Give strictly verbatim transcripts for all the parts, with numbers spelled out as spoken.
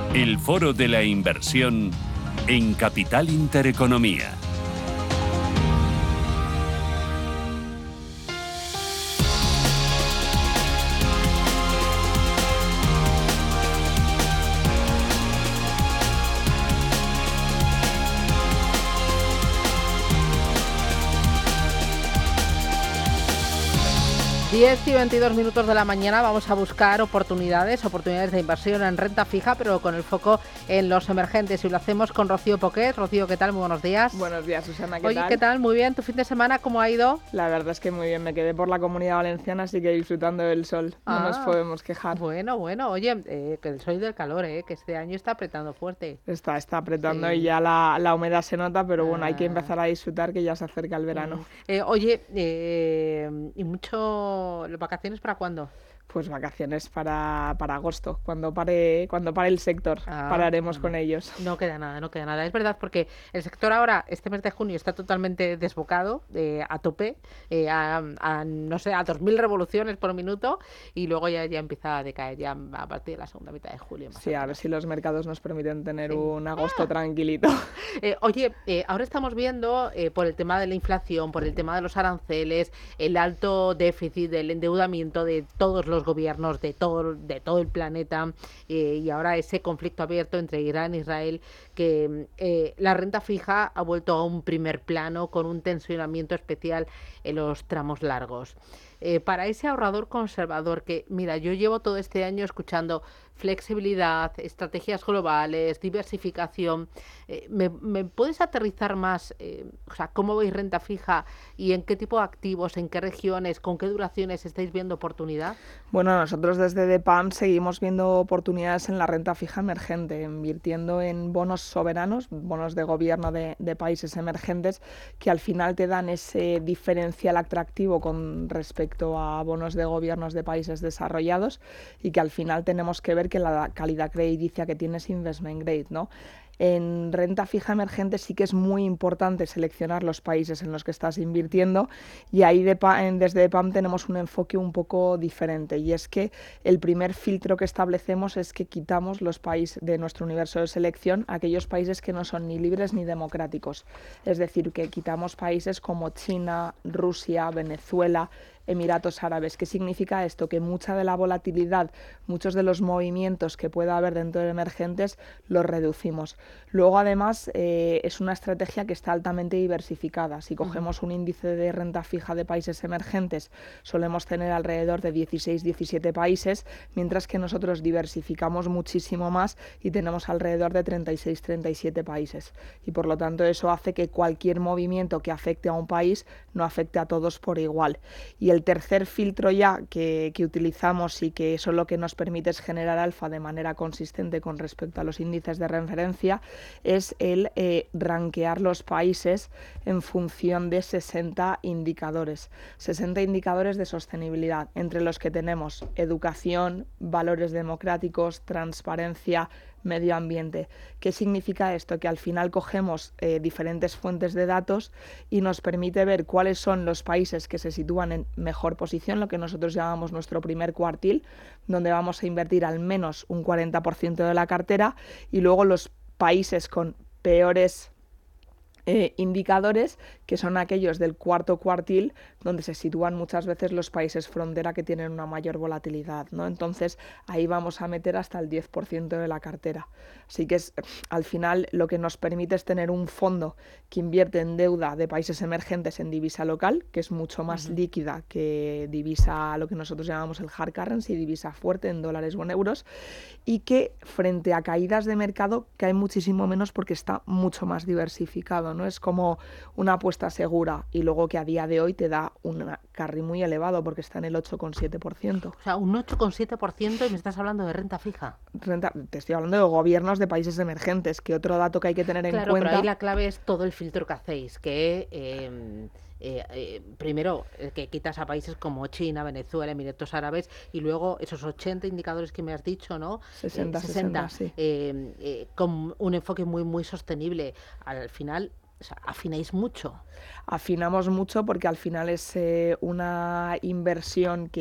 El Foro de la Inversión en Capital Intereconomía. diez y veintidós minutos de la mañana vamos a buscar oportunidades, oportunidades de inversión en renta fija, pero con el foco en los emergentes. Y lo hacemos con Rocío Poquet. Rocío, ¿qué tal? Muy buenos días. Buenos días, Susana, ¿qué Oye, tal? ¿qué tal? Muy bien. ¿Tu fin de semana cómo ha ido? La verdad es que muy bien. Me quedé por la Comunidad Valenciana, así que disfrutando del sol. No Ah, nos podemos quejar. Bueno, bueno. Oye, eh, que el sol del calor, eh, que este año está apretando fuerte. Está, está apretando Sí. y ya la, la humedad se nota, pero bueno, hay que Ah. empezar a disfrutar que ya se acerca el verano. Mm. Eh, oye, eh, ¿y mucho las vacaciones para cuándo? Pues vacaciones para, para agosto, cuando pare, cuando pare el sector, Ah, pararemos bueno. con ellos. No queda nada, no queda nada. Es verdad, porque el sector ahora, este mes de junio, está totalmente desbocado, eh, a tope, eh, a, a, no sé, a dos mil revoluciones por minuto, y luego ya, ya empieza a decaer ya a partir de la segunda mitad de julio. Más Sí, o a ver menos. si los mercados nos permiten tener Sí. un agosto tranquilito. Eh, oye, eh, ahora estamos viendo, eh, por el tema de la inflación, por el tema de los aranceles, el alto déficit del endeudamiento de todos los gobiernos de todo, de todo el planeta, eh, y ahora ese conflicto abierto entre Irán e Israel, que eh, la renta fija ha vuelto a un primer plano con un tensionamiento especial en los tramos largos. Eh, para ese ahorrador conservador que, mira, yo llevo todo este año escuchando flexibilidad, estrategias globales, diversificación, eh, ¿me, me puedes aterrizar más, eh, o sea, cómo veis renta fija y en qué tipo de activos, en qué regiones, con qué duraciones estáis viendo oportunidad? Bueno, nosotros desde DEPAM seguimos viendo oportunidades en la renta fija emergente, invirtiendo en bonos soberanos, bonos de gobierno de, de países emergentes, que al final te dan ese diferencial atractivo con respecto a bonos de gobiernos de países desarrollados, y que al final tenemos que ver que la calidad crediticia que tiene es investment grade, ¿no? En renta fija emergente sí que es muy importante seleccionar los países en los que estás invirtiendo, y ahí de pa en, desde DEPAM tenemos un enfoque un poco diferente, y es que el primer filtro que establecemos es que quitamos los países de nuestro universo de selección, aquellos países que no son ni libres ni democráticos. Es decir, que quitamos países como China, Rusia, Venezuela, Emiratos Árabes. ¿Qué significa esto? Que mucha de la volatilidad, muchos de los movimientos que pueda haber dentro de emergentes los reducimos. Luego, además, eh, es una estrategia que está altamente diversificada. Si cogemos un índice de renta fija de países emergentes, solemos tener alrededor de dieciséis, diecisiete países, mientras que nosotros diversificamos muchísimo más y tenemos alrededor de treinta y seis, treinta y siete países. Y por lo tanto, eso hace que cualquier movimiento que afecte a un país no afecte a todos por igual. Y el tercer filtro ya que, que utilizamos, y que eso lo que nos permite es generar alfa de manera consistente con respecto a los índices de referencia, es el eh, rankear los países en función de sesenta indicadores. sesenta indicadores de sostenibilidad, entre los que tenemos educación, valores democráticos, transparencia, medio ambiente. ¿Qué significa esto? Que al final cogemos eh, diferentes fuentes de datos y nos permite ver cuáles son los países que se sitúan en mejor posición, lo que nosotros llamamos nuestro primer cuartil, donde vamos a invertir al menos un cuarenta por ciento de la cartera, y luego los países con peores Eh, indicadores, que son aquellos del cuarto cuartil, donde se sitúan muchas veces los países frontera que tienen una mayor volatilidad, ¿no? Entonces ahí vamos a meter hasta el diez por ciento de la cartera. Así que es, al final lo que nos permite es tener un fondo que invierte en deuda de países emergentes en divisa local, que es mucho más uh-huh. líquida que divisa, lo que nosotros llamamos el hard currency, divisa fuerte en dólares o en euros, y que frente a caídas de mercado cae muchísimo menos porque está mucho más diversificado, ¿no? Es como una apuesta segura, y luego que a día de hoy te da un carry muy elevado porque está en el ocho coma siete por ciento. O sea, un ocho coma siete por ciento, y me estás hablando de renta fija. Renta, te estoy hablando de gobiernos de países emergentes, que otro dato que hay que tener en claro, cuenta... Claro, pero ahí la clave es todo el filtro que hacéis, que... Eh, Eh, eh, primero, eh, que quitas a países como China, Venezuela, Emiratos Árabes, y luego esos ochenta indicadores que me has dicho, ¿no? sesenta, eh, sesenta, sí. eh, eh, con un enfoque muy, muy sostenible. Al final, o sea, afináis mucho. Afinamos mucho porque al final es eh, una inversión que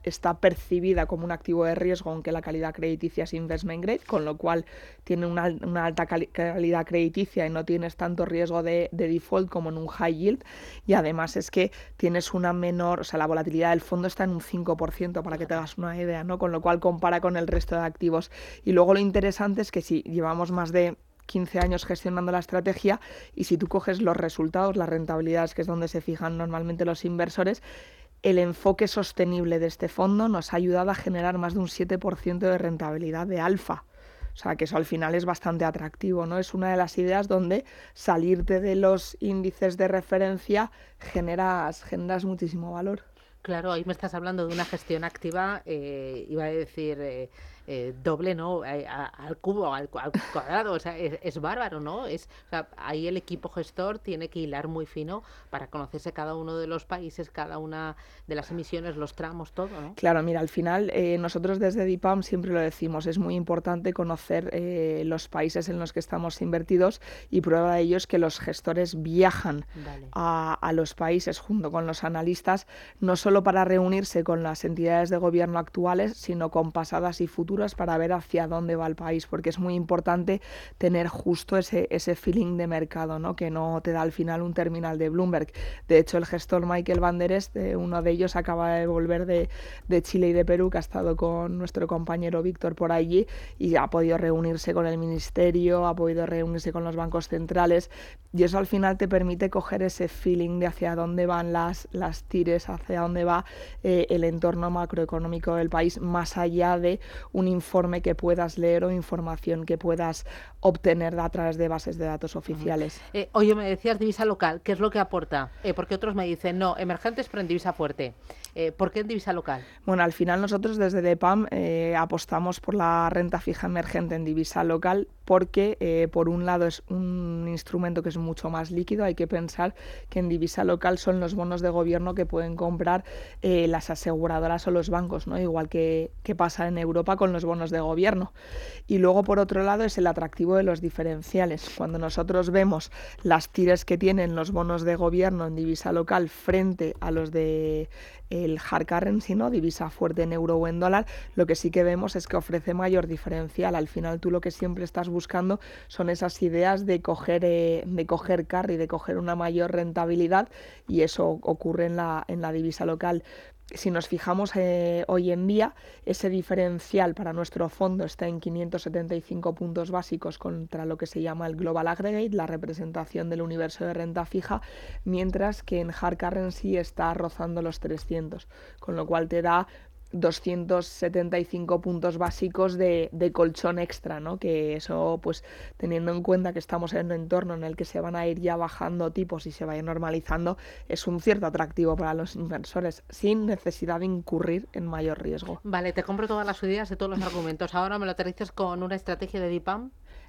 está percibida como un activo de riesgo, aunque la calidad crediticia es investment grade, con lo cual tiene una, una alta cali- calidad crediticia y no tienes tanto riesgo de, de default como en un high yield, y además es que tienes una menor, o sea, la volatilidad del fondo está en un cinco por ciento, para que te hagas una idea, ¿no? Con lo cual compara con el resto de activos. Y luego lo interesante es que si llevamos más de quince años gestionando la estrategia, y si tú coges los resultados, las rentabilidades, que es donde se fijan normalmente los inversores, el enfoque sostenible de este fondo nos ha ayudado a generar más de un siete por ciento de rentabilidad de alfa. O sea, que eso al final es bastante atractivo, ¿no? Es una de las ideas donde salirte de los índices de referencia generas, generas muchísimo valor. Claro, ahí me estás hablando de una gestión activa, eh, iba a decir eh, eh, doble, ¿no? Eh, a- al cubo, al, cu- al cuadrado, o sea, es, es bárbaro, ¿no? Es, o sea, ahí el equipo gestor tiene que hilar muy fino para conocerse cada uno de los países, cada una de las emisiones, los tramos, todo, ¿no? Claro, mira, al final eh, nosotros desde DIPAM siempre lo decimos, es muy importante conocer eh, los países en los que estamos invertidos, y prueba de ello es que los gestores viajan Vale. a, a los países junto con los analistas, no solo para reunirse con las entidades de gobierno actuales, sino con pasadas y futuras, para ver hacia dónde va el país, porque es muy importante tener justo ese, ese feeling de mercado, ¿no? Que no te da al final un terminal de Bloomberg. De hecho, el gestor Michael Van Der Est, eh, uno de ellos, acaba de volver de, de Chile y de Perú, que ha estado con nuestro compañero Víctor por allí, y ha podido reunirse con el ministerio, ha podido reunirse con los bancos centrales, y eso al final te permite coger ese feeling de hacia dónde van las, las tires, hacia dónde va eh, el entorno macroeconómico del país, más allá de un informe que puedas leer o información que puedas obtener a través de bases de datos oficiales. Eh, oye, me decías divisa local, ¿qué es lo que aporta? Eh, porque otros me dicen, no, emergentes pero en divisa fuerte. Eh, ¿Por qué en divisa local? Bueno, al final nosotros desde DEPAM eh, apostamos por la renta fija emergente en divisa local, porque eh, por un lado es un instrumento que es mucho más líquido. Hay que pensar que en divisa local son los bonos de gobierno que pueden comprar eh, las aseguradoras o los bancos, ¿no? Igual que, que pasa en Europa con los bonos de gobierno. Y luego, por otro lado, es el atractivo de los diferenciales. Cuando nosotros vemos las tires que tienen los bonos de gobierno en divisa local frente a los de el hard currency, ¿no? Divisa fuerte en euro o en dólar, lo que sí que vemos es que ofrece mayor diferencial. Al final tú lo que siempre estás buscando son esas ideas de coger, eh, de coger carry, de coger una mayor rentabilidad, y eso ocurre en la, en la divisa local. Si nos fijamos eh, hoy en día, ese diferencial para nuestro fondo está en quinientos setenta y cinco puntos básicos contra lo que se llama el Global Aggregate, la representación del universo de renta fija, mientras que en Hard Currency está rozando los trescientos, con lo cual te da doscientos setenta y cinco puntos básicos de, de colchón extra, ¿no? Que eso, pues teniendo en cuenta que estamos en un entorno en el que se van a ir ya bajando tipos y se va a ir normalizando, es un cierto atractivo para los inversores, sin necesidad de incurrir en mayor riesgo. Vale, te compro todas las ideas de todos los argumentos. Ahora me lo aterrizas con una estrategia de DIPAM.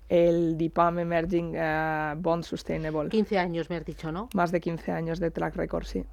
El DIPAM Emerging uh, Bond Sustainable. quince años me has dicho, ¿no? Más de quince años de track record, sí.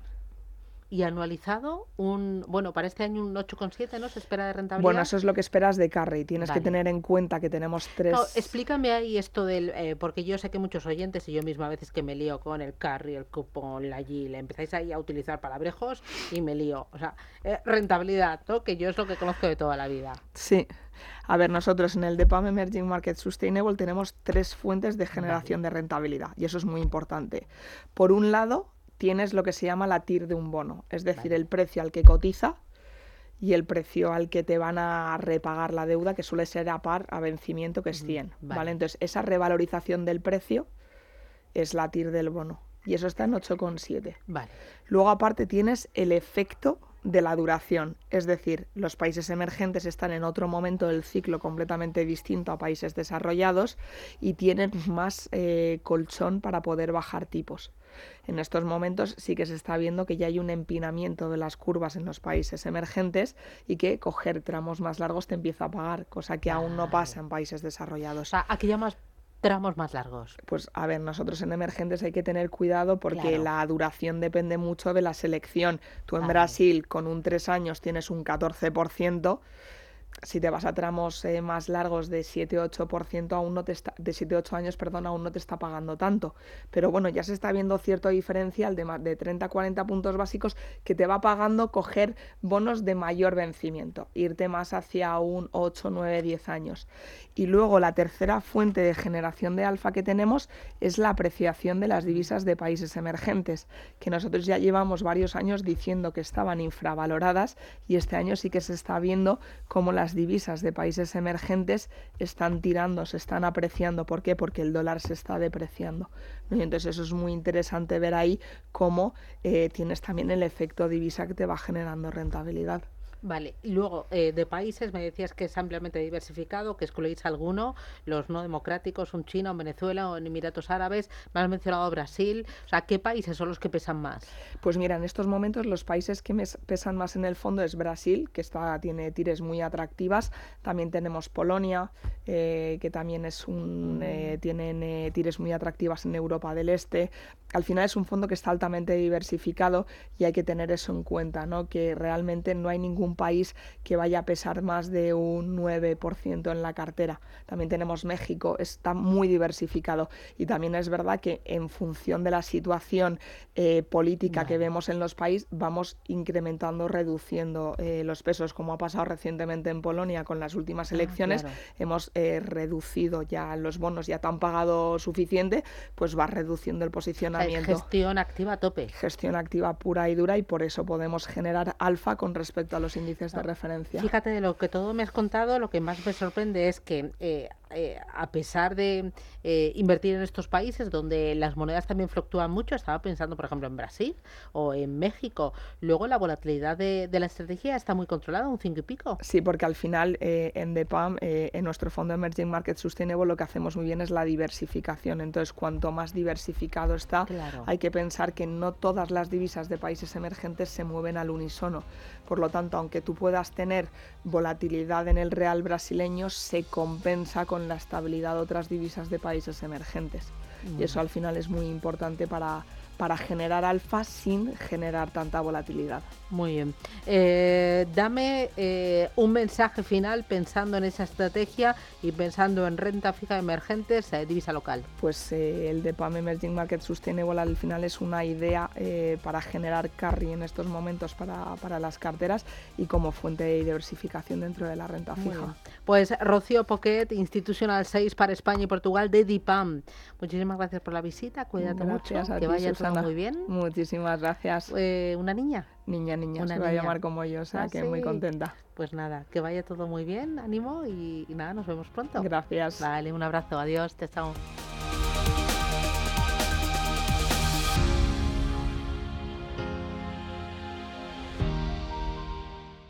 Y anualizado, un bueno, para este año un ocho coma siete, ¿no? Se espera de rentabilidad. Bueno, eso es lo que esperas de carry. Tienes Vale. que tener en cuenta que tenemos tres... No, explícame ahí esto del... Eh, porque yo sé que muchos oyentes, y yo misma a veces que me lío con el carry, el cupón, la yield, empezáis ahí a utilizar palabrejos y me lío. O sea, eh, rentabilidad, ¿no? Que yo es lo que conozco de toda la vida. Sí. A ver, nosotros en el DEPAM Emerging Market Sustainable tenemos tres fuentes de generación vale. de rentabilidad, y eso es muy importante. Por un lado, tienes lo que se llama la T I R de un bono, es decir, vale. el precio al que cotiza y el precio al que te van a repagar la deuda, que suele ser a par a vencimiento, que es cien. Vale. ¿vale? Entonces, esa revalorización del precio es la T I R del bono, y eso está en ocho coma siete. Vale. Luego, aparte, tienes el efecto de la duración, es decir, los países emergentes están en otro momento del ciclo completamente distinto a países desarrollados y tienen más eh, colchón para poder bajar tipos. En estos momentos sí que se está viendo que ya hay un empinamiento de las curvas en los países emergentes y que coger tramos más largos te empieza a pagar, cosa que aún no pasa en países desarrollados. O sea, aquí ya más tramos más largos. Pues a ver, nosotros en emergentes hay que tener cuidado porque claro. la duración depende mucho de la selección. Tú en vale. Brasil con un tres años tienes un catorce por ciento, Si te vas a tramos eh, más largos de siete ocho por ciento, aún no te está, de siete ocho años, perdón, aún no te está pagando tanto. Pero bueno, ya se está viendo cierto diferencial de, de treinta a cuarenta puntos básicos que te va pagando coger bonos de mayor vencimiento, irte más hacia un ocho, nueve, diez años. Y luego la tercera fuente de generación de alfa que tenemos es la apreciación de las divisas de países emergentes, que nosotros ya llevamos varios años diciendo que estaban infravaloradas y este año sí que se está viendo cómo las divisas de países emergentes están tirando, se están apreciando. ¿Por qué? Porque el dólar se está depreciando, ¿no? Y entonces eso es muy interesante ver ahí cómo eh, tienes también el efecto divisa que te va generando rentabilidad. Vale, y luego eh, de países me decías que es ampliamente diversificado, que excluís alguno, los no democráticos, un China, un Venezuela o en Emiratos Árabes, me has mencionado Brasil, o sea, ¿qué países son los que pesan más? Pues mira, en estos momentos los países que me pesan más en el fondo es Brasil, que está, tiene tires muy atractivas, también tenemos Polonia, eh, que también es un, eh, tienen eh, tires muy atractivas en Europa del Este. Al final es un fondo que está altamente diversificado y hay que tener eso en cuenta, ¿no? Que realmente no hay ningún país que vaya a pesar más de un nueve por ciento en la cartera. También tenemos México, está muy diversificado y también es verdad que en función de la situación eh, política vale. que vemos en los países vamos incrementando, reduciendo eh, los pesos, como ha pasado recientemente en Polonia con las últimas elecciones. Ah, claro. Hemos eh, reducido ya los bonos, ya te han pagado suficiente, pues va reduciendo el posicionamiento. Gestión activa a tope. Gestión activa pura y dura y por eso podemos generar alfa con respecto a los índices de referencia. Fíjate, de lo que todo me has contado, lo que más me sorprende es que eh, eh, a pesar de eh, invertir en estos países donde las monedas también fluctúan mucho, estaba pensando por ejemplo en Brasil o en México, luego la volatilidad de, de la estrategia está muy controlada, un cinco y pico. Sí, porque al final eh, en D P A M, eh, en nuestro fondo Emerging Market Sustainable, lo que hacemos muy bien es la diversificación. Entonces, cuanto más diversificado está, claro. hay que pensar que no todas las divisas de países emergentes se mueven al unísono. Por lo tanto, aunque tú puedas tener volatilidad en el real brasileño, se compensa con la estabilidad de otras divisas de países emergentes. Mm. Y eso al final es muy importante para, para generar alfa sin generar tanta volatilidad. Muy bien. Eh, dame eh, un mensaje final pensando en esa estrategia y pensando en renta fija emergentes, eh, divisa local. Pues eh, el D P A M Emerging Market Sustainable al final es una idea eh, para generar carry en estos momentos para, para las carteras y como fuente de diversificación dentro de la renta fija. Pues Rocío Poquet, Institutional seis para España y Portugal de D P A M. Muchísimas gracias por la visita, cuídate gracias mucho, a que ti, vaya Susana. todo muy bien. Muchísimas gracias. Eh, ¿Una niña? Niña, niña, Una se va niña. a llamar como yo, o sea ¿Ah, que sí? muy contenta. Pues nada, que vaya todo muy bien, ánimo y, y nada, nos vemos pronto. Gracias. Vale, un abrazo, adiós, te chao.